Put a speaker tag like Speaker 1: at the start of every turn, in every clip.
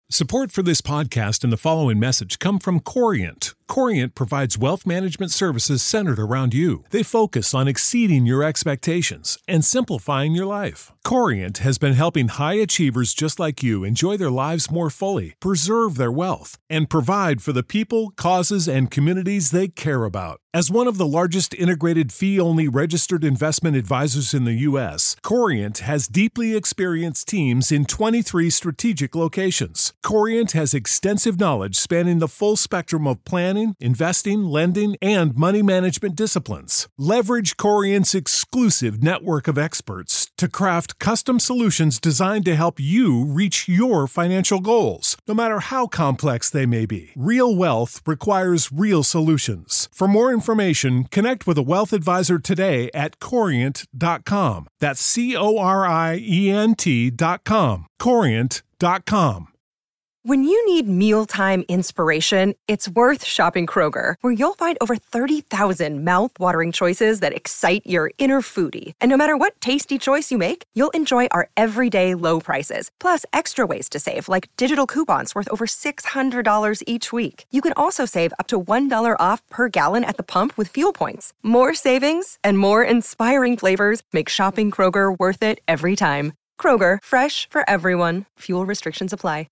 Speaker 1: Support for this podcast and the following message come from Corient. Corient provides wealth management services centered around you. They focus on exceeding your expectations and simplifying your life. Corient has been helping high achievers just like you enjoy their lives more fully, preserve their wealth, and provide for the people, causes, and communities they care about. As one of the largest integrated fee-only registered investment advisors in the U.S., Corient has deeply experienced teams in 23 strategic locations. Corient has extensive knowledge spanning the full spectrum of planning, investing, lending, and money management disciplines. Leverage Corient's exclusive network of experts to craft custom solutions designed to help you reach your financial goals, no matter how complex they may be. Real wealth requires real solutions. For more information, connect with a wealth advisor today at Corient.com. That's Corient.com. Corient.com.
Speaker 2: When you need mealtime inspiration, it's worth shopping Kroger, where you'll find over 30,000 mouth-watering choices that excite your inner foodie. And no matter what tasty choice you make, you'll enjoy our everyday low prices, plus extra ways to save, like digital coupons worth over $600 each week. You can also save up to $1 off per gallon at the pump with fuel points. More savings and more inspiring flavors make shopping Kroger worth it every time. Kroger, fresh for everyone. Fuel restrictions apply.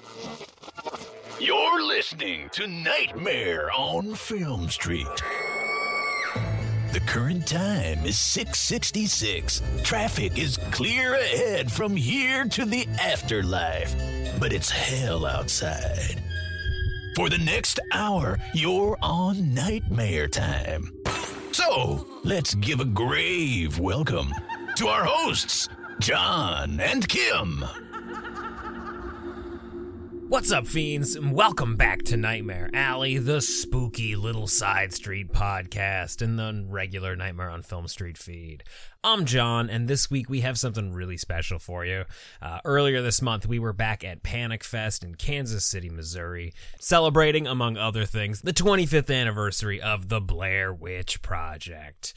Speaker 3: You're listening to Nightmare on Film Street. The current time is 6:66. Traffic is clear ahead from here to the afterlife, but it's hell outside. For the next hour, you're on Nightmare Time. So, let's give a grave welcome to our hosts, John and Kim.
Speaker 4: What's up, fiends, and welcome back to Nightmare Alley, the spooky little side street podcast in the regular Nightmare on Film Street feed. I'm John, and this week we have something really special for you. Earlier this month, we were back at Panic Fest in Kansas City, Missouri, celebrating, among other things, the 25th anniversary of the Blair Witch Project.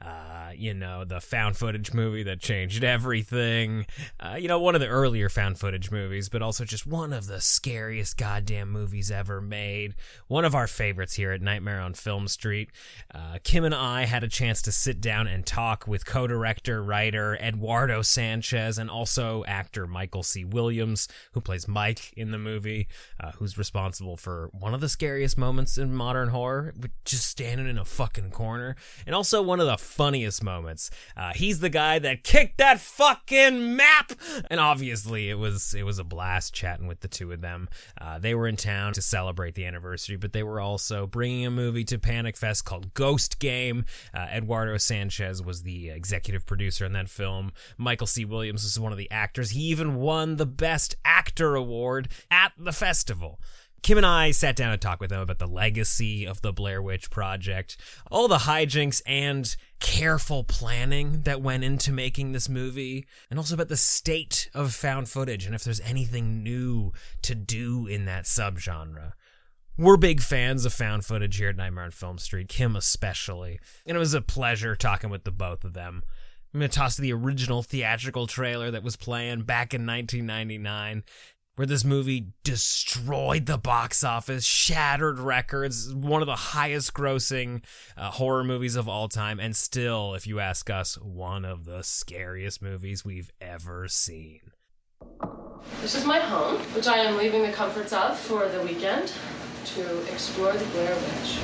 Speaker 4: The found footage movie that changed everything. One of the earlier found footage movies, but also just one of the scariest goddamn movies ever made. One of our favorites here at Nightmare on Film Street. Kim and I had a chance to sit down and talk with co-director, writer Eduardo Sanchez, and also actor Michael C. Williams, who plays Mike in the movie, who's responsible for one of the scariest moments in modern horror, just standing in a fucking corner, and also one of the funniest moments. He's the guy that kicked that fucking map, and obviously it was a blast chatting with the two of them. They were in town to celebrate the anniversary, but they were also bringing a movie to Panic Fest called Ghost Game. Eduardo Sanchez was the executive producer in that film. Michael C. Williams was one of the actors. He even won the Best Actor award at the festival. Kim and I sat down and talked with them about the legacy of the Blair Witch Project, all the hijinks and careful planning that went into making this movie, and also about the state of found footage and if there's anything new to do in that subgenre. We're big fans of found footage here at Nightmare on Film Street, Kim especially, and it was a pleasure talking with the both of them. I'm going to toss the original theatrical trailer that was playing back in 1999, where this movie destroyed the box office, shattered records, one of the highest grossing horror movies of all time, and still, if you ask us, one of the scariest movies we've ever seen.
Speaker 5: This is my home, which I am leaving the comforts of for the weekend to explore the Blair Witch.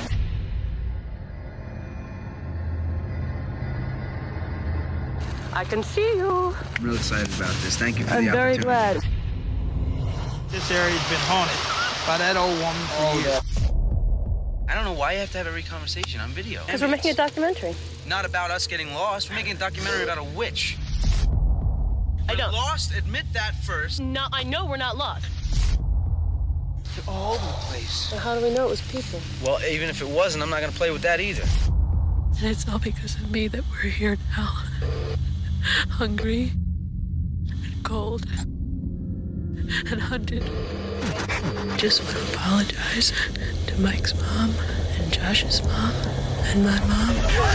Speaker 2: I can see you.
Speaker 6: I'm real excited about this. Thank you for the
Speaker 2: I'm very
Speaker 6: opportunity.
Speaker 2: glad.
Speaker 7: This area's been haunted by that old woman for years.
Speaker 6: I don't know why you have to have every conversation on video.
Speaker 2: Because we're making a documentary.
Speaker 6: Not about us getting lost. We're making a documentary about a witch.
Speaker 5: I don't.
Speaker 6: Lost? Admit that first.
Speaker 5: No, I know we're not lost.
Speaker 6: You're all over the place.
Speaker 2: So how do we know it was people?
Speaker 6: Well, even if it wasn't, I'm not going to play with that either.
Speaker 8: And it's all because of me that we're here now. Hungry and cold and hunted. Just want to apologize to Mike's mom and Josh's mom and my mom.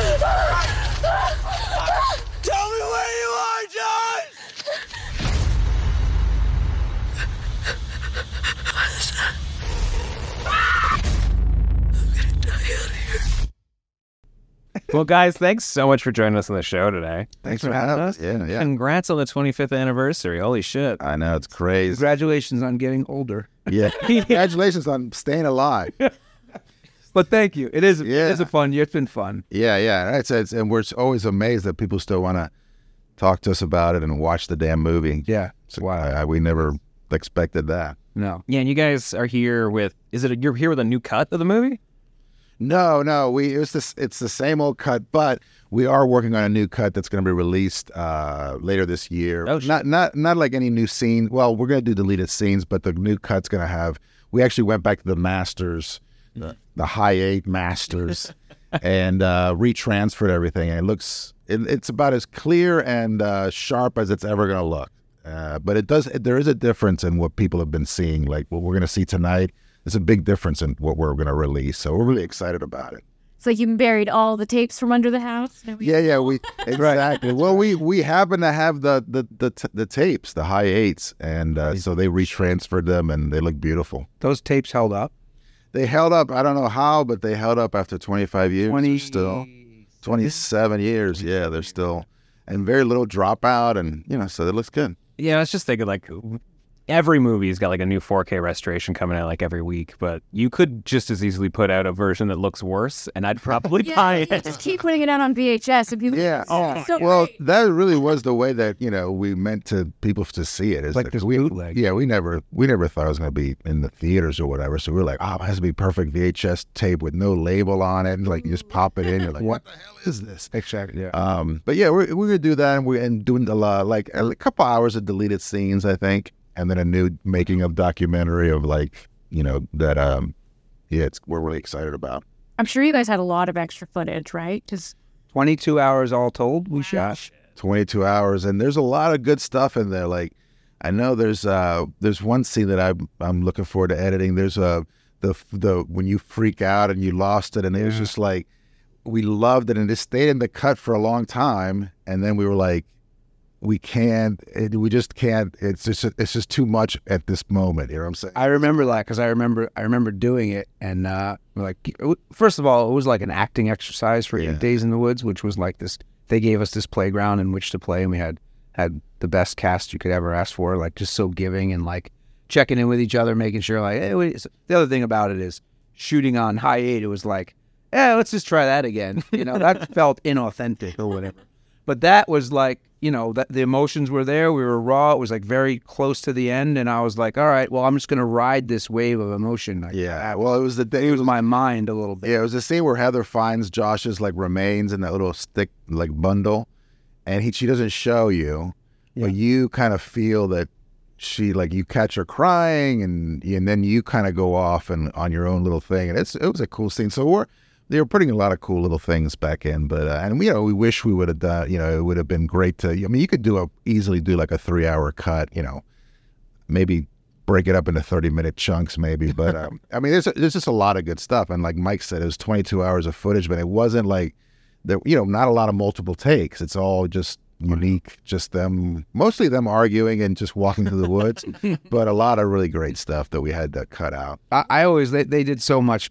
Speaker 7: Tell me where you are, John!
Speaker 4: Well, guys, thanks so much for joining us on the show today.
Speaker 9: Thanks for having us. Yeah.
Speaker 4: Congrats on the 25th anniversary. Holy shit.
Speaker 9: I know, it's crazy.
Speaker 7: Congratulations on getting older.
Speaker 9: Yeah. Congratulations on staying alive.
Speaker 7: But thank you. It is a fun year. It's been fun.
Speaker 9: Yeah. And we're always amazed that people still want to talk to us about it and watch the damn movie.
Speaker 7: Yeah.
Speaker 9: So we never expected that.
Speaker 7: No.
Speaker 4: Yeah, and you guys are here with, you're here with a new cut of the movie?
Speaker 9: No. It's the same old cut, but we are working on a new cut that's going to be released later this year.
Speaker 4: Oh,
Speaker 9: not like any new scene. Well, we're going to do deleted scenes, but the new cut's going to have. We actually went back to the masters, the high 8 masters, and retransferred everything. And it's about as clear and sharp as it's ever going to look. But there is a difference in what people have been seeing. Like what we're going to see tonight, there's a big difference in what we're going to release. So we're really excited about it.
Speaker 10: It's like you buried all the tapes from under the house.
Speaker 9: Yeah, we exactly. Well, we happen to have the tapes, the high 8s, and so they retransferred them, and they look beautiful.
Speaker 7: Those tapes held up.
Speaker 9: They held up. I don't know how, but they held up after 25 years. Still 27 years. Yeah, they're still, and very little dropout, and so it looks good.
Speaker 4: Yeah, I was just thinking, like, every movie's got, like, a new 4K restoration coming out, like, every week, but you could just as easily put out a version that looks worse, and I'd probably buy it.
Speaker 10: Just keep putting it out on VHS. And people
Speaker 9: Well, that really was the way that, we meant people to see it.
Speaker 7: It's like this bootleg.
Speaker 9: Yeah, we never thought it was going to be in the theaters or whatever, so we were like, it has to be perfect VHS tape with no label on it, and, like, you just pop it in, you're like, what the hell is this?
Speaker 7: Exactly, yeah.
Speaker 9: But, yeah, we're going to do that, and doing a couple hours of deleted scenes, I think. And then a new making of documentary of we're really excited about.
Speaker 10: I'm sure you guys had a lot of extra footage, right?
Speaker 7: 22 hours all told we shot.
Speaker 9: 22 hours, and there's a lot of good stuff in there. Like, I know there's one scene that I'm looking forward to editing. There's the when you freak out and you lost it, and it was just like, we loved it, and it stayed in the cut for a long time, and then we were like, we just can't. It's just too much at this moment. You know what I'm saying?
Speaker 7: I remember that because I remember doing it, and first of all, it was like an acting exercise for 8 Days in the Woods, which was like this. They gave us this playground in which to play, and we had the best cast you could ever ask for. Like, just so giving and like checking in with each other, making sure like, hey, the other thing about it is shooting on high 8. It was like, let's just try that again. That felt inauthentic or whatever. But that was like, that the emotions were there. We were raw. It was like very close to the end. And I was like, all right, well, I'm just going to ride this wave of emotion.
Speaker 9: Well, it was it was
Speaker 7: my mind a little bit.
Speaker 9: Yeah, it was the scene where Heather finds Josh's like remains in that little stick like bundle. And she doesn't show you, but you kind of feel that she, like, you catch her crying and then you kind of go off and on your own little thing. And it was a cool scene. So they were putting a lot of cool little things back in, but and we wish we would have done. It would have been great to. I mean, you could easily do like a 3-hour cut. Maybe break it up into 30-minute chunks, maybe. But I mean, there's just a lot of good stuff. And like Mike said, it was 22 hours of footage, but it wasn't like there. Not a lot of multiple takes. It's all just unique, just mostly them arguing and just walking through the woods, but a lot of really great stuff that we had to cut out.
Speaker 7: They did so much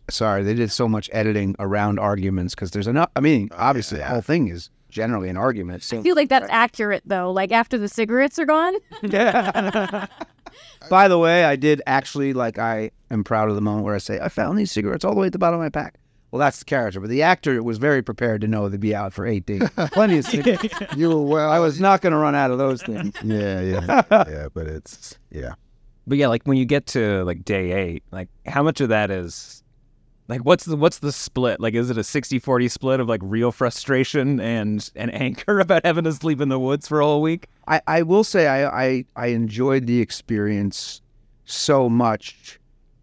Speaker 7: editing around arguments because there's enough. I mean, obviously the whole thing is generally an argument. So.
Speaker 10: I feel like that's accurate though. Like after the cigarettes are gone.
Speaker 7: Yeah. By the way, I did actually, I am proud of the moment where I say, I found these cigarettes all the way at the bottom of my pack. Well, that's the character, but the actor was very prepared to know they'd be out for 8 days. Plenty of cigarettes.
Speaker 9: You were well.
Speaker 7: I was not going to run out of those things.
Speaker 9: Yeah, but it's
Speaker 4: But yeah, like when you get to like day 8, like how much of that is like what's the split? Like, is it a 60-40 split of like real frustration and anger about having to sleep in the woods for a whole week?
Speaker 7: I will say I enjoyed the experience so much,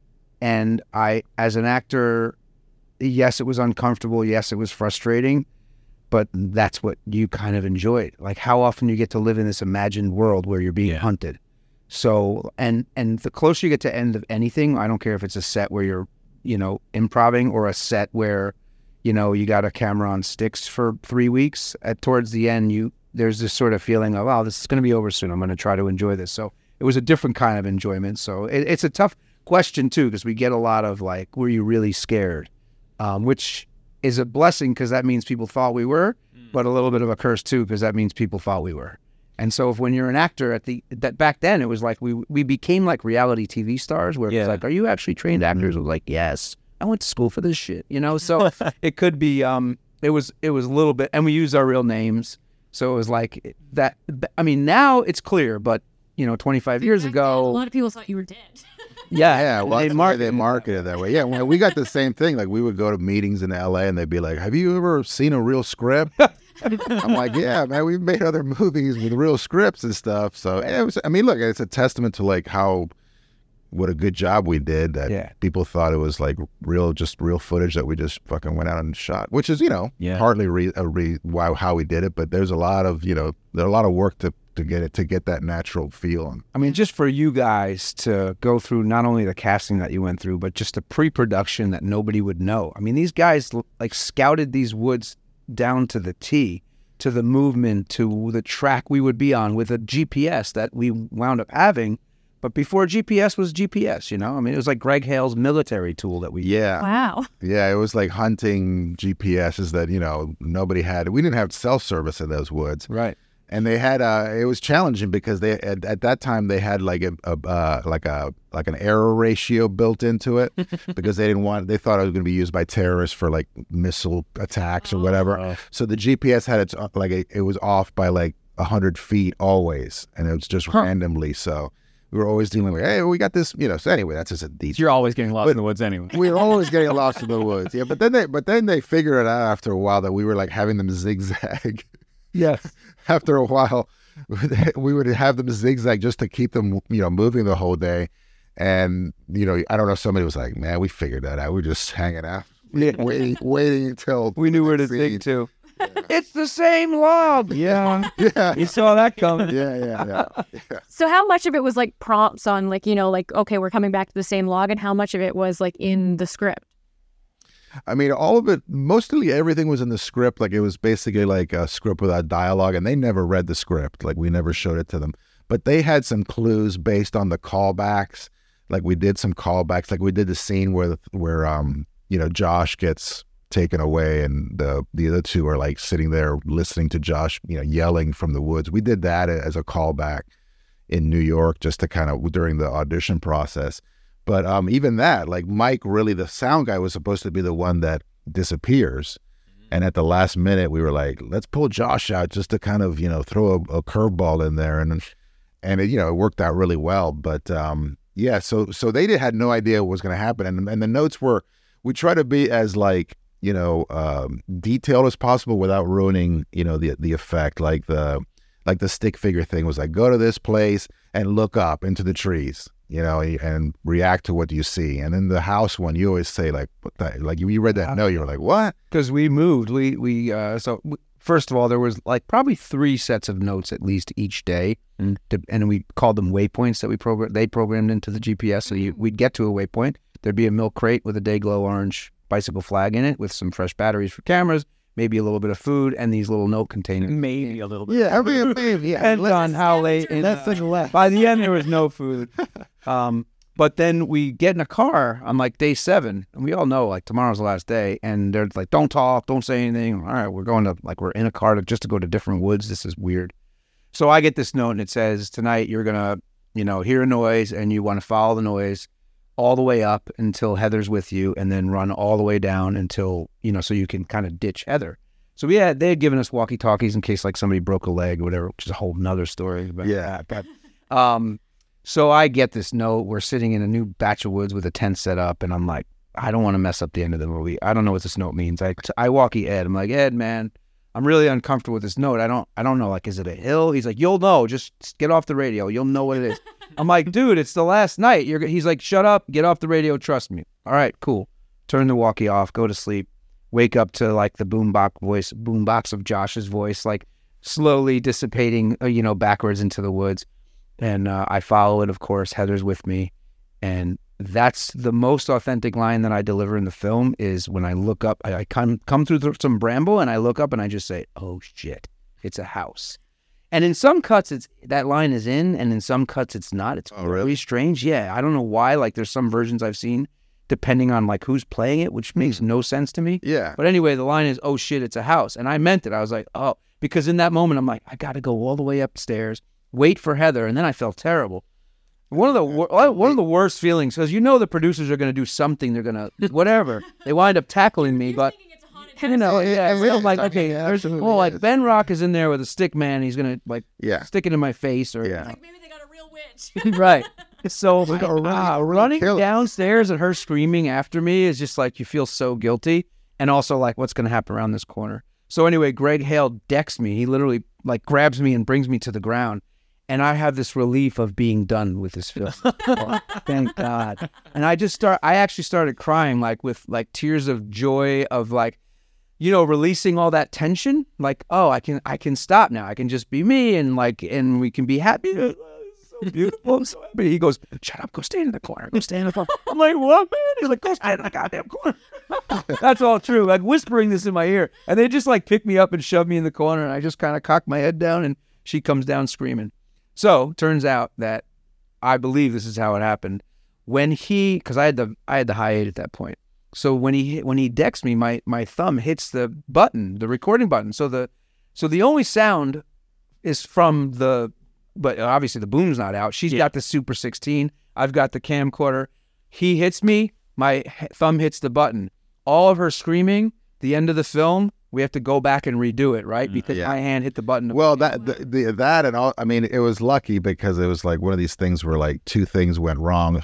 Speaker 7: and I, as an actor. Yes, it was uncomfortable. Yes, it was frustrating, but that's what you kind of enjoyed. Like how often you get to live in this imagined world where you're being hunted. So, and the closer you get to end of anything, I don't care if it's a set where you're, improvising or a set where, you got a camera on sticks for 3 weeks. Towards the end, there's this sort of feeling of, oh, this is going to be over soon. I'm going to try to enjoy this. So it was a different kind of enjoyment. So it's a tough question too, because we get a lot of like, were you really scared? Which is a blessing because that means people thought we were, but a little bit of a curse too because that means people thought we were. And so if when you're an actor that back then it was like we became like reality TV stars where it's like, are you actually trained actors? It was like, yes, I went to school for this shit, you know? So it could be, it was a little bit, and we used our real names. So it was like that. I mean, now it's clear, but 25 years ago,
Speaker 10: a lot of people thought you were dead.
Speaker 7: Yeah.
Speaker 9: Well, they marketed it that way. Yeah, well, we got the same thing. Like we would go to meetings in LA and they'd be like, have you ever seen a real script? I'm like, yeah, man, we've made other movies with real scripts and stuff. So it was, I mean, look, it's a testament to like what a good job we did that people thought it was like real footage that we just fucking went out and shot, which is, partly how we did it. But there's a lot of, there's a lot of work to get that natural feel.
Speaker 7: I mean, just for you guys to go through not only the casting that you went through, but just the pre-production that nobody would know. I mean, these guys like scouted these woods down to the T, to the movement, to the track we would be on with a GPS that we wound up having. But before GPS was GPS, I mean, it was like Greg Hale's military tool that we...
Speaker 9: Yeah.
Speaker 10: Wow.
Speaker 9: Yeah, it was like hunting GPSs that, nobody had. We didn't have self-service in those woods.
Speaker 7: Right.
Speaker 9: And they had it was challenging because they at that time they had like an error ratio built into it because they thought it was going to be used by terrorists for like missile attacks or whatever. So the GPS had it was off by like 100 feet always, and it was just randomly. So we were always dealing with, hey, we got this, So anyway, that's just a detail.
Speaker 11: You're always getting lost in the woods anyway.
Speaker 9: We were always getting lost in the woods. Yeah, but then they figured it out after a while that we were like having them zigzag.
Speaker 7: Yes.
Speaker 9: After a while, we would have them zigzag just to keep them, moving the whole day. And, I don't know, somebody was like, man, we figured that out. We're just hanging out, waiting until...
Speaker 7: We knew where to dig to. Yeah. It's the same log.
Speaker 11: Yeah.
Speaker 9: Yeah.
Speaker 11: You saw that coming.
Speaker 9: Yeah.
Speaker 10: So how much of it was like prompts on like, okay, we're coming back to the same log, and how much of it was like in the script?
Speaker 9: I mean, all of it, mostly everything was in the script. Like it was basically like a script without dialogue, and they never read the script. Like we never showed it to them. But they had some clues based on the callbacks. Like we did some callbacks. Like we did the scene where Josh gets taken away and the other two are like sitting there listening to Josh, yelling from the woods. We did that as a callback in New York just to kind of during the audition process. But even that, like Mike, really the sound guy was supposed to be the one that disappears. And at the last minute, we were like, let's pull Josh out just to kind of, throw a curveball in there. And it worked out really well. But so they had no idea what was going to happen. And the notes were, we try to be as like, detailed as possible without ruining, the effect. Like the stick figure thing was like, go to this place and look up into the trees. And react to what you see. And then the house one, you always say like, what the, like you read that note, you were like, what?
Speaker 7: Because we moved. So first of all, there was like probably 3 sets of notes at least each day. And we called them waypoints that they programmed into the GPS. So we'd get to a waypoint. There'd be a milk crate with a Dayglow orange bicycle flag in it with some fresh batteries for cameras, maybe a little bit of food, and these little note containers.
Speaker 11: Maybe a little bit.
Speaker 9: Yeah, maybe. Yeah.
Speaker 7: Depends on how late. By the end, there was no food. But then we get in a car on like day 7, and we all know like tomorrow's the last day, and they're like, don't talk, don't say anything. All right, we're in a car just to go to different woods. This is weird. So I get this note, and it says, tonight you're gonna, hear a noise, and you want to follow the noise all the way up until Heather's with you, and then run all the way down until, so you can kind of ditch Heather. So they had given us walkie-talkies in case like somebody broke a leg or whatever, which is a whole nother story about that. But, so I get this note. We're sitting in a new batch of woods with a tent set up, and I'm like, I don't want to mess up the end of the movie. I don't know what this note means. I walkie Ed. I'm like, Ed, man, I'm really uncomfortable with this note. I don't know. Like, is it a hill? He's like, you'll know. Just get off the radio. You'll know what it is. I'm like, dude, it's the last night. He's like, shut up. Get off the radio. Trust me. All right, cool. Turn the walkie off. Go to sleep. Wake up to like the boombox of Josh's voice, like slowly dissipating, backwards into the woods. And I follow it, of course. Heather's with me. And that's the most authentic line that I deliver in the film is when I look up, I come through some bramble and I look up and I just say, oh shit, it's a house. And in some cuts, that line is in, and in some cuts it's not. It's really strange. Yeah, I don't know why. Like there's some versions I've seen depending on like who's playing it, which makes no sense to me.
Speaker 9: Yeah.
Speaker 7: But anyway, the line is, "Oh shit, it's a house," and I meant it. I was like, "Oh," because in that moment, I'm like, I got to go all the way upstairs, wait for Heather, and then I felt terrible. One of the worst feelings, because the producers are going to do something. They're going to whatever. They wind up tackling me, but. I'm like, okay, like Ben Rock is in there with a stick man. He's gonna stick it in my face, or
Speaker 8: Like maybe they got a real witch.
Speaker 7: right. So running downstairs and her screaming after me is just like you feel so guilty, and also like what's gonna happen around this corner. So anyway, Greg Hale decks me. He literally like grabs me and brings me to the ground, and I have this relief of being done with this film. Thank God. And I actually started crying like with like tears of joy of like. Releasing all that tension, like, oh, I can stop now. I can just be me, and we can be happy. It's so beautiful. I'm so happy. He goes, shut up, go stand in the corner. Go stand in the corner. I'm like, what, man? He's like, go stand in the goddamn corner. That's all true. Like whispering this in my ear. And they just like pick me up and shove me in the corner, and I just kind of cock my head down, and she comes down screaming. So turns out that I believe this is how it happened. Because I had the high 8 at that point. So when he decks me, my thumb hits the button, the recording button. So the only sound is from but obviously the boom's not out. She's got the Super 16. I've got the camcorder. He hits me, my thumb hits the button. All of her screaming, the end of the film, we have to go back and redo it, right? Because my hand hit the button.
Speaker 9: Well, that and all. I mean, it was lucky because it was like one of these things where like two things went wrong.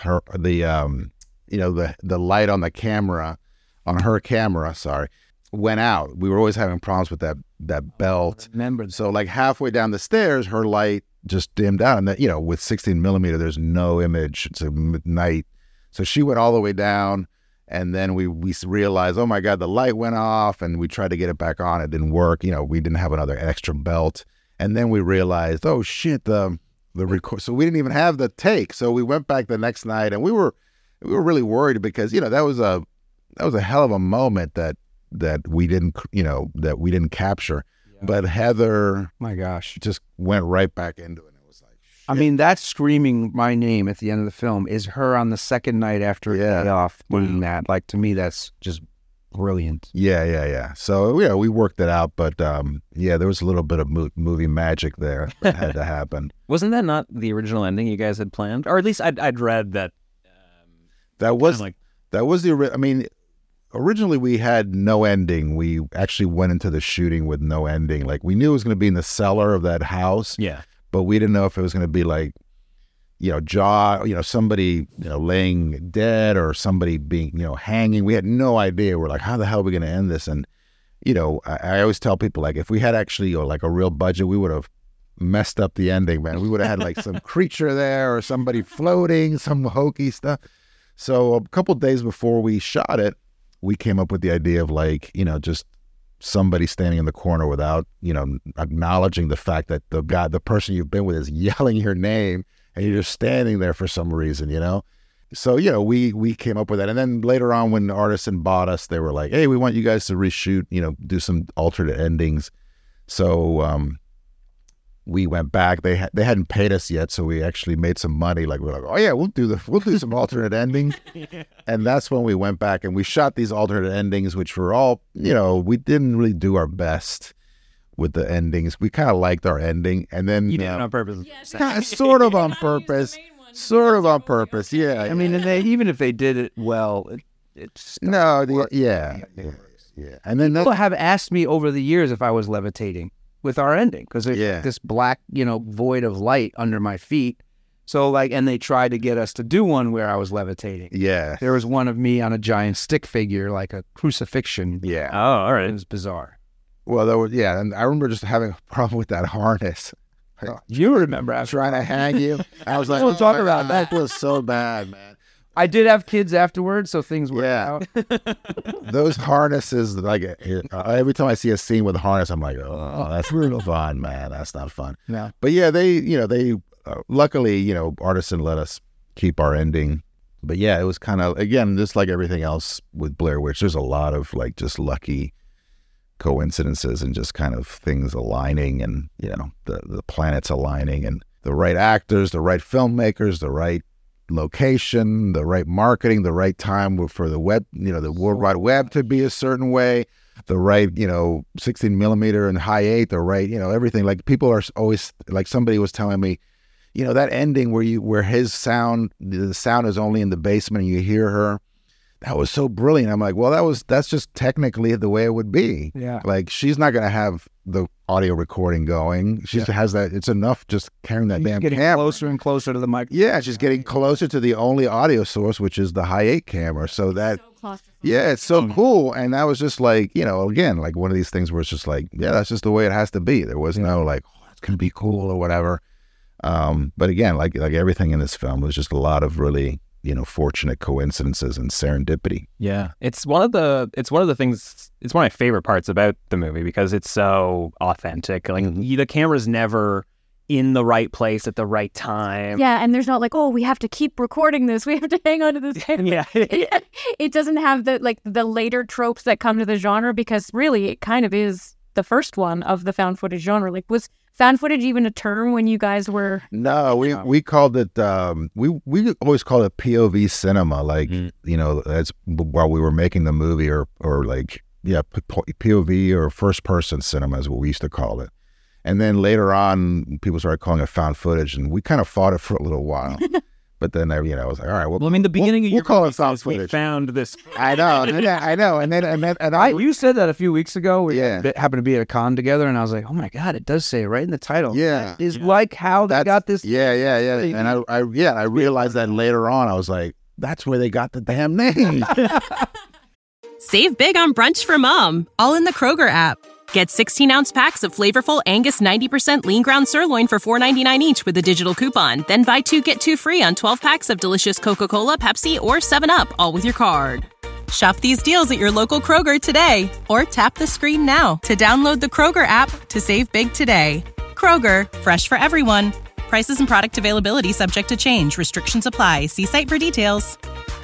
Speaker 9: The light on the camera, on her camera, went out. We were always having problems with that belt.
Speaker 7: Remember.
Speaker 9: So like halfway down the stairs, her light just dimmed out. And that, with 16 millimeter, there's no image. It's a night. So she went all the way down, and then we realized, oh my God, the light went off, and we tried to get it back on. It didn't work. We didn't have another extra belt. And then we realized, oh shit, the record. So we didn't even have the take. So we went back the next night, and we were really worried because that was a hell of a moment that we didn't capture. Yeah. But Heather,
Speaker 7: my gosh,
Speaker 9: just went right back into it. It was like, shit.
Speaker 7: I mean, that screaming my name at the end of the film is her on the second night after a day off doing that. Like to me, that's just brilliant.
Speaker 9: Yeah. So we worked it out, but there was a little bit of movie magic there that had to happen.
Speaker 11: Wasn't that not the original ending you guys had planned, or at least I'd read that.
Speaker 9: That was the. I mean, originally we had no ending. We actually went into the shooting with no ending. Like we knew it was going to be in the cellar of that house.
Speaker 11: Yeah.
Speaker 9: But we didn't know if it was going to be like, somebody, laying dead or somebody being, hanging. We had no idea. We're like, how the hell are we going to end this? And, I always tell people like if we had actually like a real budget, we would have messed up the ending, man. We would have had like some creature there or somebody floating, some hokey stuff. So a couple of days before we shot it, we came up with the idea of like, just somebody standing in the corner without, acknowledging the fact that the person you've been with is yelling your name and you're just standing there for some reason, So, we came up with that. And then later on when Artisan bought us, they were like, hey, we want you guys to reshoot, do some alternate endings. So, we went back. They hadn't paid us yet, so we actually made some money. Like we're like, oh yeah, we'll do some alternate endings, and that's when we went back and we shot these alternate endings, which were all we didn't really do our best with the endings. We kind of liked our ending, and then
Speaker 11: you did it on purpose,
Speaker 9: sort of on purpose, Yeah,
Speaker 7: I mean, and even if they did it well, it's
Speaker 9: yeah. And then
Speaker 7: people have asked me over the years if I was levitating with our ending because there's this black, void of light under my feet. So and they tried to get us to do one where I was levitating.
Speaker 9: Yeah.
Speaker 7: There was one of me on a giant stick figure, like a crucifixion.
Speaker 9: Yeah.
Speaker 11: Oh, all right.
Speaker 7: It was bizarre.
Speaker 9: Well, and I remember just having a problem with that harness.
Speaker 7: You remember I was
Speaker 9: trying to hang you. I was like,
Speaker 7: don't talk about that.
Speaker 9: That was so bad, man.
Speaker 7: I did have kids afterwards, so things worked out.
Speaker 9: Those harnesses, like every time I see a scene with a harness, I'm like, oh, that's real fun, man. That's not fun.
Speaker 7: Yeah.
Speaker 9: But yeah, they luckily, Artisan let us keep our ending. But yeah, it was kind of, again, just like everything else with Blair Witch, there's a lot of like just lucky coincidences and just kind of things aligning and, the planets aligning and the right actors, the right filmmakers, the right location, the right marketing, the right time for the web, the World Wide Web to be a certain way, the right, 16 millimeter and high 8, the right, everything. Like people are always, like somebody was telling me, that ending where his sound, the sound is only in the basement and you hear her. That was so brilliant. I'm like, well, that's just technically the way it would be.
Speaker 7: Yeah.
Speaker 9: Like she's not going to have the audio recording going. She has that. It's enough just carrying that damn
Speaker 7: getting
Speaker 9: camera.
Speaker 7: closer and closer to the mic.
Speaker 9: Yeah, she's getting closer to the only audio source, which is the high 8 camera. So that, yeah, it's so cool. And that was just like, again, like one of these things where it's just like, yeah, that's just the way it has to be. There was no like, oh, it's going to be cool or whatever. But again, like everything in this film, was just a lot of really, fortunate coincidences and serendipity.
Speaker 11: Yeah. It's one of my favorite parts about the movie because it's so authentic. Like the camera's never in the right place at the right time.
Speaker 10: Yeah, and there's not like, oh, we have to keep recording this. We have to hang on to this camera.
Speaker 11: Yeah.
Speaker 10: It doesn't have the later tropes that come to the genre because really it kind of is the first one of the found footage genre. Like, was found footage even a term when you guys were?
Speaker 9: No, we called it. We always called it POV cinema. Like as while we were making the movie, or like POV or first person cinema is what we used to call it. And then later on, people started calling it found footage, and we kind of fought it for a little while. But then I was like, all right, well,
Speaker 11: I mean, the beginning of your
Speaker 9: call it found footage.
Speaker 11: We found this.
Speaker 9: I know, and I.
Speaker 7: You said that a few weeks ago. We happened to be at a con together, and I was like, oh my god, it does say it right in the title.
Speaker 9: Yeah,
Speaker 7: that is like how they got this.
Speaker 9: Yeah. And I realized that later on. I was like, that's where they got the damn name.
Speaker 12: Save big on brunch for mom, all in the Kroger app. Get 16-ounce packs of flavorful Angus 90% lean ground sirloin for $4.99 each with a digital coupon. Then buy 2, get 2 free on 12 packs of delicious Coca-Cola, Pepsi, or 7-Up, all with your card. Shop these deals at your local Kroger today, or tap the screen now to download the Kroger app to save big today. Kroger, fresh for everyone. Prices and product availability subject to change. Restrictions apply. See site for details.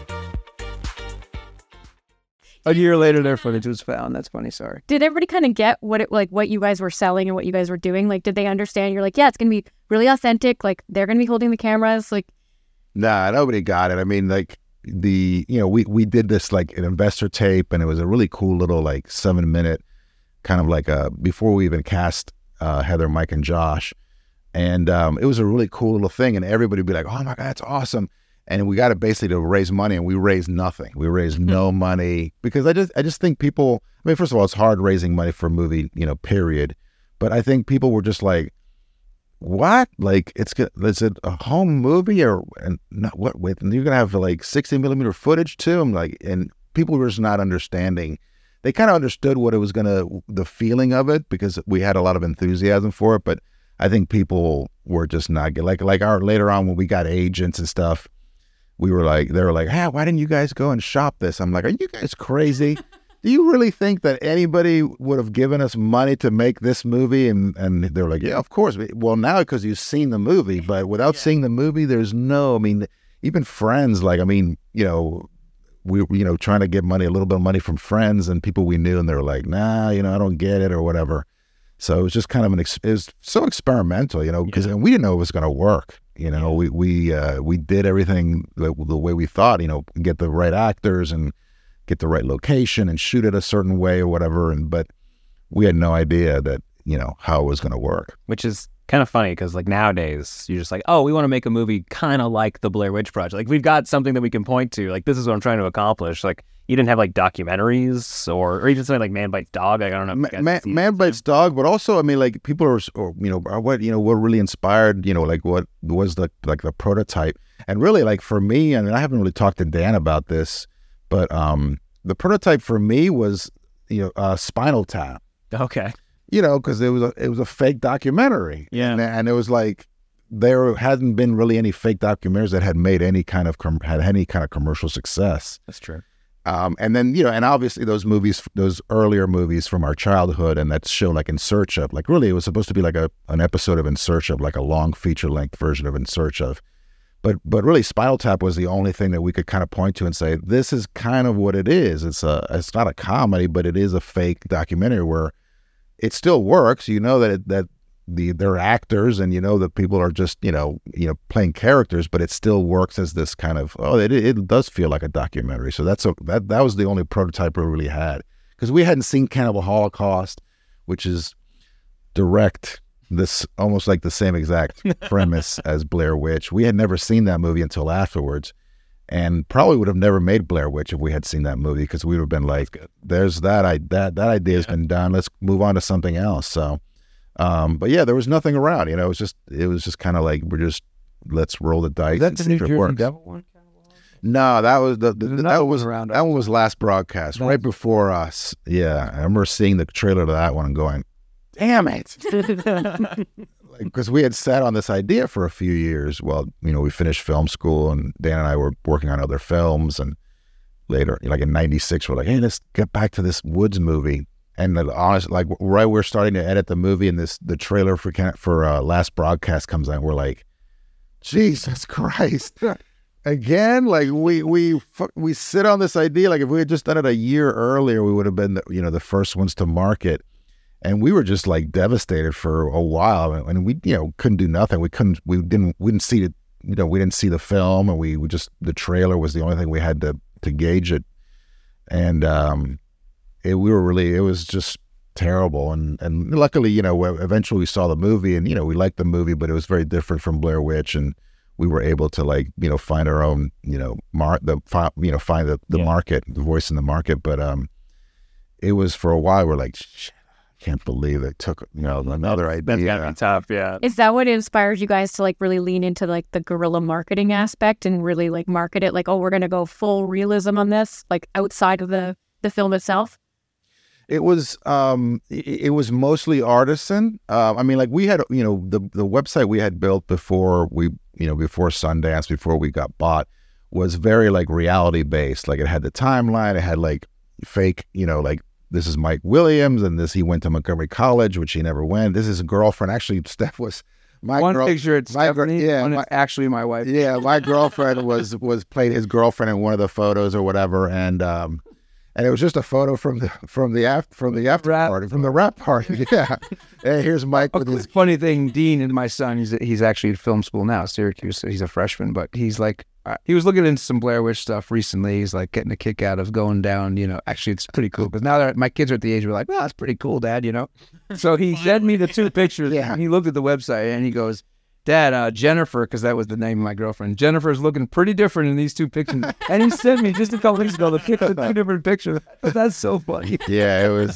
Speaker 7: A year later, their footage was found. That's funny. Sorry.
Speaker 10: Did everybody kind of get what you guys were selling and what you guys were doing? Like, did they understand? You're like, yeah, it's gonna be really authentic. Like, they're gonna be holding the cameras. Like,
Speaker 9: nah, nobody got it. I mean, like we did this like an investor tape, and it was a really cool little like 7-minute kind of like before we even cast Heather, Mike, and Josh, and it was a really cool little thing, and everybody would be like, oh my god, that's awesome. And we got it basically to raise money, and we raised nothing. We raised no money because I just think people. I mean, first of all, it's hard raising money for a movie, period. But I think people were just like, "What? Like, is it a home movie or and not what? With you're gonna have like 60 millimeter footage too?" I'm like, and people were just not understanding. They kind of understood what it was the feeling of it because we had a lot of enthusiasm for it. But I think people were just not like later on when we got agents and stuff. They were like, hey, why didn't you guys go and shop this? I'm like, are you guys crazy? Do you really think that anybody would have given us money to make this movie? And they're like, yeah, of course. Well, now because you've seen the movie, but without seeing the movie, there's no, I mean, even friends, like, I mean, we trying to get money, a little bit of money from friends and people we knew, and they were like, nah, I don't get it or whatever. So it was just kind of it was so experimental, because we didn't know it was going to work. We did everything the way we thought, get the right actors and get the right location and shoot it a certain way or whatever. But we had no idea that, how it was going to work.
Speaker 11: Which is kind of funny because like nowadays you're just like, oh, we want to make a movie kind of like the Blair Witch Project. Like we've got something that we can point to. Like this is what I'm trying to accomplish. Like you didn't have like documentaries or even something like Man Bites Dog. Like, I don't know.
Speaker 9: Man Bites Dog, but also I mean like people are we're really inspired. Like what was the prototype, and really like for me, I mean I haven't really talked to Dan about this, but the prototype for me was Spinal Tap.
Speaker 11: Okay.
Speaker 9: Because it was a fake documentary.
Speaker 11: Yeah.
Speaker 9: And it was like there hadn't been really any fake documentaries that had made any kind of commercial success.
Speaker 11: That's true.
Speaker 9: And then and obviously those earlier movies from our childhood, and that show like In Search Of, like really it was supposed to be like an episode of In Search Of, like a long feature length version of In Search Of. But really Spinal Tap was the only thing that we could kind of point to and say this is kind of what it is. It's not a comedy, but it is a fake documentary where it still works. That they're actors, and the people are just playing characters, but it still works as this kind of it does feel like a documentary. So that was the only prototype we really had, because we hadn't seen Cannibal Holocaust, which is this almost like the same exact premise as Blair Witch. We had never seen that movie until afterwards, and probably would have never made Blair Witch if we had seen that movie, because we would have been like, there's that idea has been done, let's move on to something else. So but yeah, there was nothing around, it was just kind of like, let's roll the dice.
Speaker 7: That's the New Jersey Devil one?
Speaker 9: No, that was that one was last broadcast, right before us. Yeah, I remember seeing the trailer to that one and going, damn it. Because we had sat on this idea for a few years. Well, we finished film school, and Dan and I were working on other films, and later, like in '96, we're like, hey, let's get back to this Woods movie. And right, we're starting to edit the movie, and the trailer for last broadcast comes out. We're like, Jesus Christ. Again, like we sit on this idea, like if we had just done it a year earlier, we would have been the first ones to market. And we were just like devastated for a while, and we couldn't do nothing. We didn't see it. We didn't see the film, and we just, the trailer was the only thing we had to gauge it. And it was just terrible. And luckily, eventually we saw the movie, and we liked the movie, but it was very different from Blair Witch, and we were able to find our own find the market, the voice in the market. But it was, for a while, we're like, shit, can't believe it took another idea.
Speaker 11: That's gotta be tough. Yeah.
Speaker 10: Is that what inspires you guys to really lean into the guerrilla marketing aspect and really market it we're gonna go full realism on this, outside of the film itself?
Speaker 9: It was mostly artisan. We had the website we had built before before Sundance, before we got bought, was very reality based. It had the timeline, it had fake this is Mike Williams, and he went to Montgomery College, which he never went. This is a girlfriend. Actually, Steph was my
Speaker 7: picture. It's Stephanie. Actually my wife.
Speaker 9: Yeah, my girlfriend was played his girlfriend in one of the photos or whatever, and it was just a photo from the rap party. Yeah, and here's Mike with his
Speaker 7: funny thing. Dean and my son, he's actually at film school now, Syracuse. So he's a freshman, but he's he was looking into some Blair Witch stuff recently. He's getting a kick out of going down. Actually, it's pretty cool, because now my kids are at the age where well, that's pretty cool, Dad. So he sent me the two pictures. Yeah, and he looked at the website and he goes, Dad, Jennifer, because that was the name of my girlfriend. Jennifer's looking pretty different in these two pictures. And he sent me just a couple weeks ago the two different pictures. That's so funny.
Speaker 9: Yeah, it was.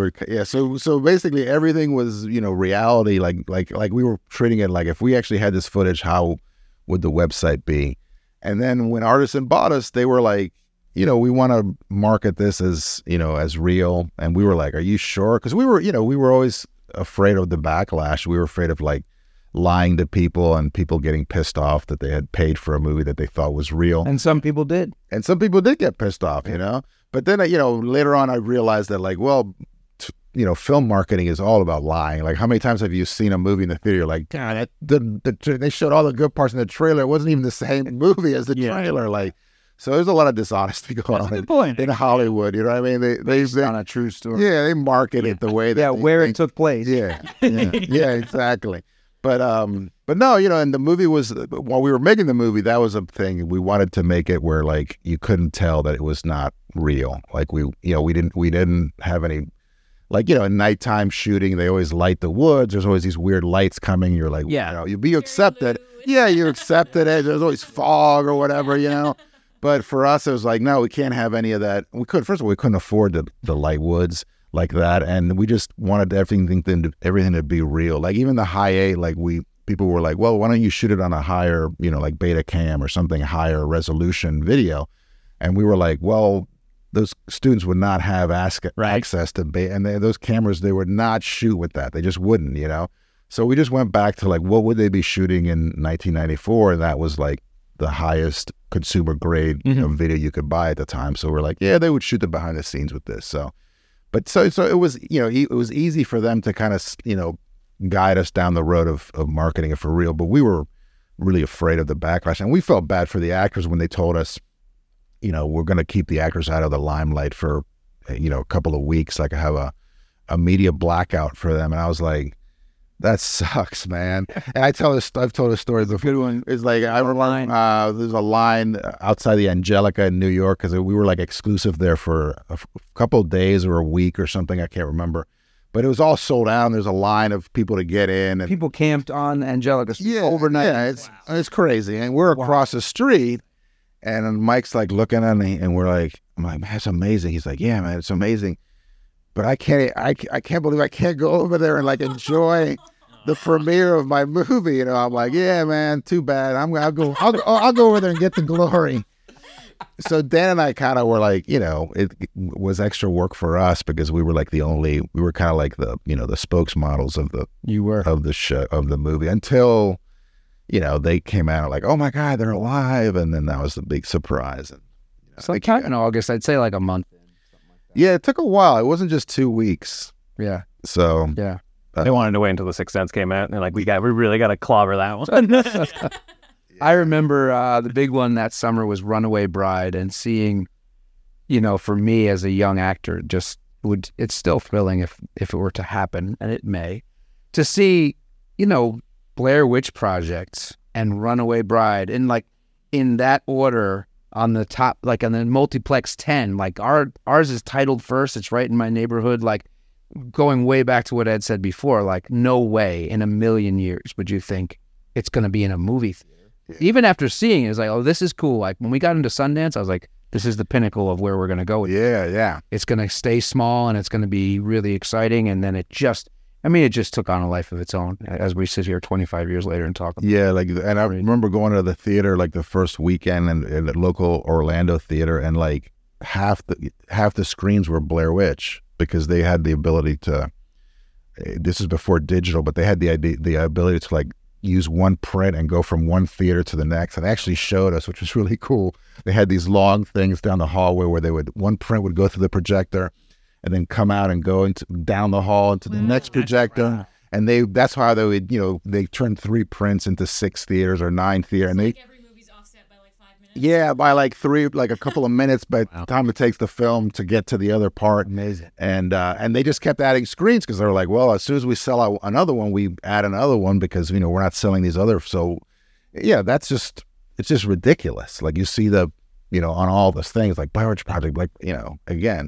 Speaker 9: So basically everything was reality. Like we were treating it like, if we actually had this footage, how would the website be? And then when Artisan bought us, they were like, we want to market this as as real. And we were like, are you sure? Because we were always afraid of the backlash. We were afraid of lying to people, and people getting pissed off that they had paid for a movie that they thought was real.
Speaker 7: And some people did.
Speaker 9: And some people did get pissed off, But then, later on I realized that film marketing is all about lying. How many times have you seen a movie in the theater? God, they showed all the good parts in the trailer. It wasn't even the same movie as the trailer. So there's a lot of dishonesty going on in Hollywood. You know what I mean? They
Speaker 7: on a true story.
Speaker 9: Yeah, they market it the way that
Speaker 7: it took place.
Speaker 9: Yeah, exactly. But no, and the movie was, while we were making the movie, that was a thing. We wanted to make it where you couldn't tell that it was not real. We didn't have any, in nighttime shooting, they always light the woods. There's always these weird lights coming. You're like, you accept it. Yeah, you accepted it. There's always fog or whatever, But for us, it was no, we can't have any of that. First of all, we couldn't afford the light woods like that, and we just wanted everything to be real. Even the high A, people were like, well, why don't you shoot it on a higher, Beta Cam or something, higher resolution video? And we were like, well, those students would not have access to Beta, and those cameras, they would not shoot with that. They just wouldn't, So we just went back to what would they be shooting in 1994, and that was the highest consumer grade video you could buy at the time. So we're like, yeah, they would shoot the behind the scenes with this. So it was, it was easy for them to kind of, guide us down the road of marketing it for real. But we were really afraid of the backlash, and we felt bad for the actors when they told us, we're going to keep the actors out of the limelight for, a couple of weeks, have a media blackout for them. And I was like, That sucks, man. And I've told a story before.
Speaker 7: Good one.
Speaker 9: It's like I remember there's a line outside the Angelica in New York because we were like exclusive there for a couple of days or a week or something. I can't remember, but it was all sold out. And there's a line of people to get in. And
Speaker 7: people camped on Angelica overnight.
Speaker 9: Yeah, it's crazy. And we're across the street, and Mike's like looking at me, and I'm like, man, that's amazing. He's like, yeah, man, it's amazing. But I can't believe I can't go over there and like enjoy the premiere of my movie. You know, I'm like, yeah, man, too bad. I'll go over there and get the glory. So Dan and I kind of were like, you know, it was extra work for us because we were like we were kind of like the, you know, the spokesmodels of the show, of the movie, until, you know, they came out like, oh my God, they're alive. And then that was the big surprise. And, you know,
Speaker 7: sometime in August, I'd say like a month.
Speaker 9: Yeah, it took a while. It wasn't just 2 weeks.
Speaker 7: Yeah.
Speaker 9: So
Speaker 7: yeah.
Speaker 11: They wanted to wait until The Sixth Sense came out, and they're like, we really got to clobber that one.
Speaker 7: I remember the big one that summer was Runaway Bride, and seeing, you know, for me as a young actor, it's still thrilling if it were to happen, and it may, to see, you know, Blair Witch Project and Runaway Bride, and like in that order on the top, like on the multiplex 10, like ours is titled first. It's right in my neighborhood, like. Going way back to what Ed said before, like no way in a million years would you think it's going to be in a movie theater. Yeah. Even after seeing it, it's like, oh, this is cool. Like when we got into Sundance, I was like, this is the pinnacle of where we're going to go with it.
Speaker 9: Yeah.
Speaker 7: It's going to stay small and it's going to be really exciting. And then it just took on a life of its own as we sit here 25 years later and talk about
Speaker 9: it. Yeah, like, and I remember going to the theater like the first weekend in the local Orlando theater, and like half the screens were Blair Witch. Because they had the ability to, this is before digital, but they had the ability to like use one print and go from one theater to the next. And they actually showed us, which was really cool. They had these long things down the hallway where one print would go through the projector and then come out and go down the hall into the next projector. Wow. And that's how they would, you know, they turned 3 prints into 6 theaters or 9 theaters. And
Speaker 10: like every movie's offset by like 5 minutes?
Speaker 9: Yeah, by like a couple of minutes by the time it takes the film to get to the other part.
Speaker 7: Amazing.
Speaker 9: And they just kept adding screens because they were like, well, as soon as we sell out another one, we add another one because, you know, we're not selling these other. So, yeah, it's just ridiculous. Like you see you know, on all those things like Blair Witch Project, like, you know, again,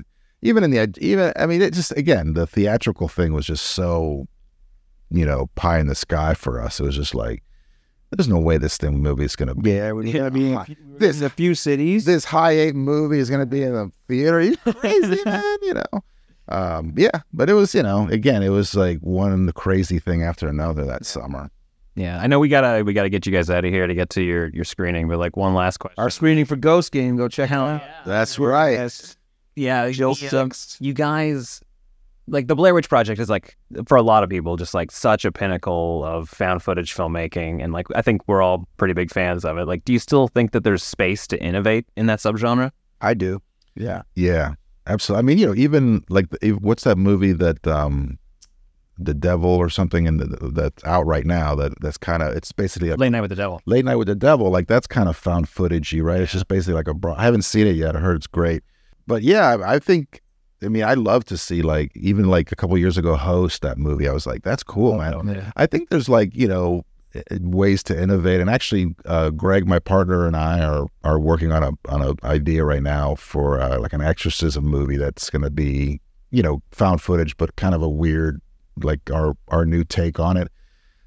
Speaker 9: it just, again, the theatrical thing was just so, you know, pie in the sky for us. It was just like, there's no way this movie is going to be.
Speaker 7: Yeah, I mean, there's a few cities.
Speaker 9: This high-8 movie is going to be in a theater. Are you crazy, man? You know. Yeah, but it was, you know, again, it was like one crazy thing after another that summer.
Speaker 11: Yeah, I know we gotta get you guys out of here to get to your screening, but like one last question.
Speaker 7: Our screening for Ghost Game, go check it out.
Speaker 9: Yeah. That's right.
Speaker 11: Yes. Yeah, you guys. Like the Blair Witch Project is like, for a lot of people, just like such a pinnacle of found footage filmmaking. And like, I think we're all pretty big fans of it. Like, do you still think that there's space to innovate in that subgenre?
Speaker 7: I do.
Speaker 9: Yeah. Yeah, absolutely. I mean, you know, even like, what's that movie that, The Devil or something, and that's out right now that's kind of, it's basically
Speaker 11: Late Night with the Devil.
Speaker 9: Late Night with the Devil. Like that's kind of found footagey, right? Yeah. It's just basically like I haven't seen it yet. I heard it's great. But yeah, I think, I mean, I love to see, like, even like a couple of years ago, Host, that movie. I was like, that's cool, man. Yeah. I think there's like, you know, ways to innovate. And actually, Greg, my partner, and I are working on an idea right now for like an exorcism movie that's going to be, you know, found footage, but kind of a weird, like our new take on it.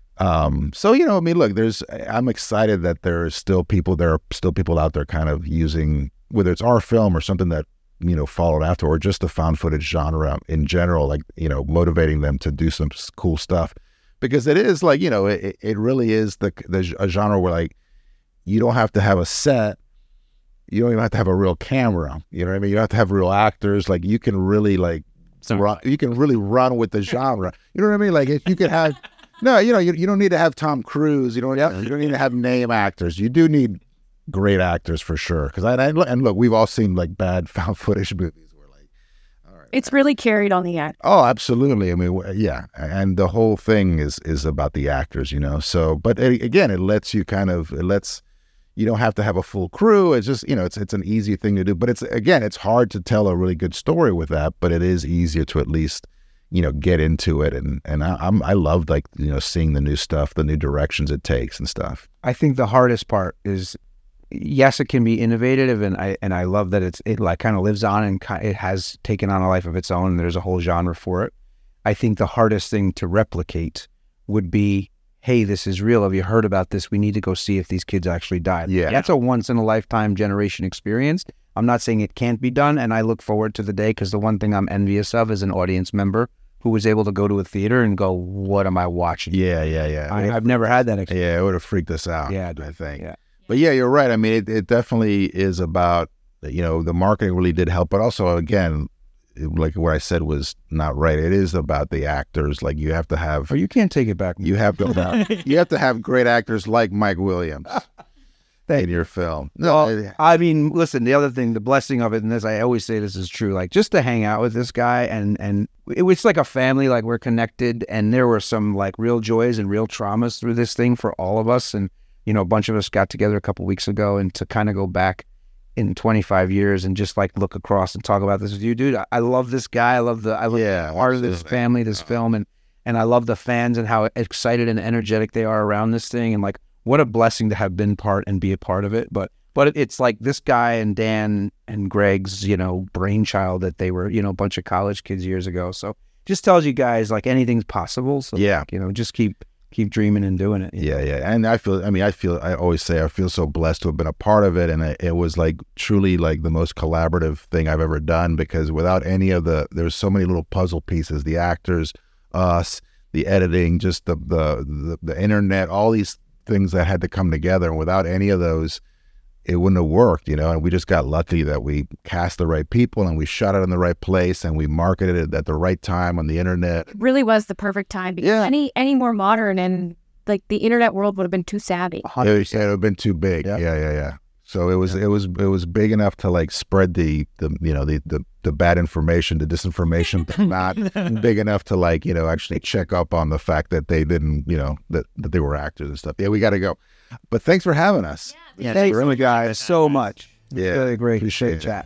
Speaker 9: So, you know, I mean, look, I'm excited that there are still people out there kind of using, whether it's our film or something that, you know, followed after, or just the found footage genre in general, like, you know, motivating them to do some cool stuff, because it is like, you know, it really is a genre where like, you don't have to have a set. You don't even have to have a real camera. You know what I mean? You don't have to have real actors. Like you can really like, you can really run with the genre. You know what I mean? Like if you could have, no, you know, you don't need to have Tom Cruise. You don't need to have name actors. You do need great actors for sure. Because and look, we've all seen like bad found footage movies where like, all right,
Speaker 10: it's really carried on the act.
Speaker 9: Oh, absolutely. I mean, yeah, and the whole thing is about the actors, you know. So, but again, it lets you you don't have to have a full crew. It's just, you know, it's an easy thing to do. But it's hard to tell a really good story with that. But it is easier to at least get into it. And I loved seeing the new stuff, the new directions it takes and stuff.
Speaker 7: I think the hardest part is, yes, it can be innovative, and I love that it like kind of lives on and it has taken on a life of its own. And there's a whole genre for it. I think the hardest thing to replicate would be, hey, this is real. Have you heard about this? We need to go see if these kids actually died.
Speaker 9: Yeah.
Speaker 7: That's a once-in-a-lifetime generation experience. I'm not saying it can't be done, and I look forward to the day, because the one thing I'm envious of is an audience member who was able to go to a theater and go, what am I watching?
Speaker 9: Yeah.
Speaker 7: I've never had that experience.
Speaker 9: Yeah, it would have freaked us out,
Speaker 7: I
Speaker 9: think.
Speaker 7: Yeah.
Speaker 9: But yeah, you're right. I mean, it definitely is about, the marketing really did help, but also, again, like what I said was not right. It is about the actors. Like, you have to have...
Speaker 7: Oh, you can't take it back.
Speaker 9: You have to have great actors like Mike Williams in your film.
Speaker 7: No, I mean, listen, the other thing, the blessing of it, and this, I always say this is true, like, just to hang out with this guy, and it was like a family, like, we're connected, and there were some, like, real joys and real traumas through this thing for all of us, and, a bunch of us got together a couple weeks ago, and to kind of go back in 25 years and just like look across and talk about this with you, dude. I love this guy. I love part of this family, this film, and I love the fans and how excited and energetic they are around this thing, and like what a blessing to have been part and be a part of it. But it's like this guy and Dan and Greg's, brainchild that they were, a bunch of college kids years ago. So just tells you guys like anything's possible. So just keep dreaming and doing it.
Speaker 9: Yeah. And I always say I feel so blessed to have been a part of it. And it was like truly like the most collaborative thing I've ever done, because without any of there's so many little puzzle pieces, the actors, us, the editing, just the internet, all these things that had to come together. And without any of those, it wouldn't have worked, and we just got lucky that we cast the right people and we shot it in the right place and we marketed it at the right time on the internet.
Speaker 10: It really was the perfect time, because any more modern and like the internet world would have been too savvy.
Speaker 9: It would have been too big. Yeah. So it was big enough to like spread the bad information, the disinformation, but not big enough to like, actually check up on the fact that they didn't, that they were actors and stuff. Yeah, we got to go. But thanks for having us.
Speaker 7: Yeah, thanks, really, guys, so much.
Speaker 9: Yeah,
Speaker 7: really great.
Speaker 9: Appreciate
Speaker 7: chat.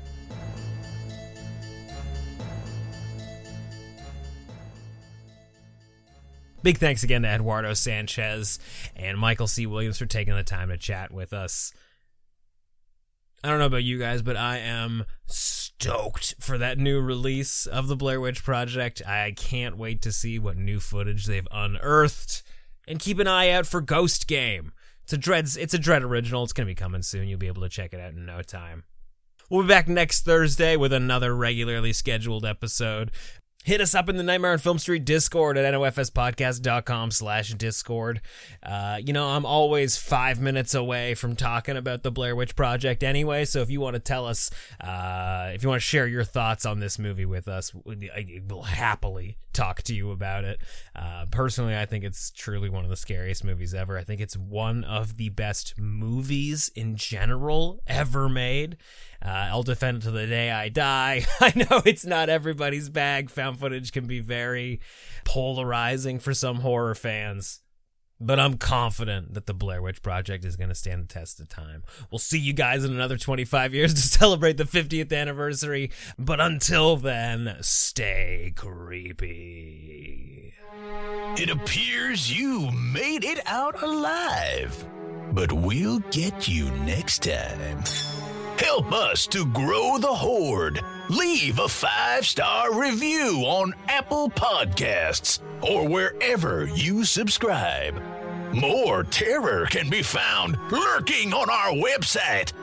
Speaker 4: Big thanks again to Eduardo Sanchez and Michael C. Williams for taking the time to chat with us. I don't know about you guys, but I am stoked for that new release of the Blair Witch Project. I can't wait to see what new footage they've unearthed. And keep an eye out for Ghost Game. It's a Dread original. It's going to be coming soon. You'll be able to check it out in no time. We'll be back next Thursday with another regularly scheduled episode. Hit us up in the Nightmare on Film Street Discord at nofspodcast.com/Discord. I'm always 5 minutes away from talking about the Blair Witch Project anyway, so if you want to tell us, if you want to share your thoughts on this movie with us, I will happily talk to you about it. Personally, I think it's truly one of the scariest movies ever. I think it's one of the best movies in general ever made. I'll defend it to the day I die. I know it's not everybody's bag. Found footage can be very polarizing for some horror fans. But I'm confident that the Blair Witch Project is going to stand the test of time. We'll see you guys in another 25 years to celebrate the 50th anniversary. But until then, stay creepy.
Speaker 3: It appears you made it out alive. But we'll get you next time. Help us to grow the horde. Leave a 5-star review on Apple Podcasts or wherever you subscribe. More terror can be found lurking on our website,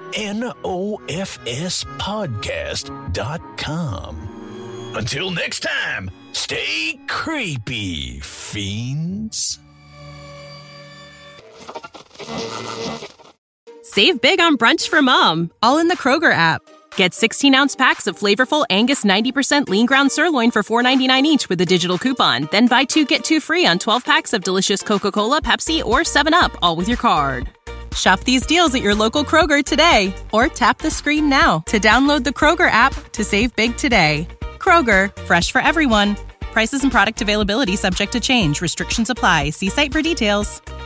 Speaker 3: nofspodcast.com. Until next time, stay creepy, fiends.
Speaker 12: Save big on brunch for mom, all in the Kroger app. Get 16-ounce packs of flavorful Angus 90% lean ground sirloin for $4.99 each with a digital coupon. Then buy 2, get 2 free on 12 packs of delicious Coca-Cola, Pepsi, or 7-Up, all with your card. Shop these deals at your local Kroger today, or tap the screen now to download the Kroger app to save big today. Kroger, fresh for everyone. Prices and product availability subject to change. Restrictions apply. See site for details.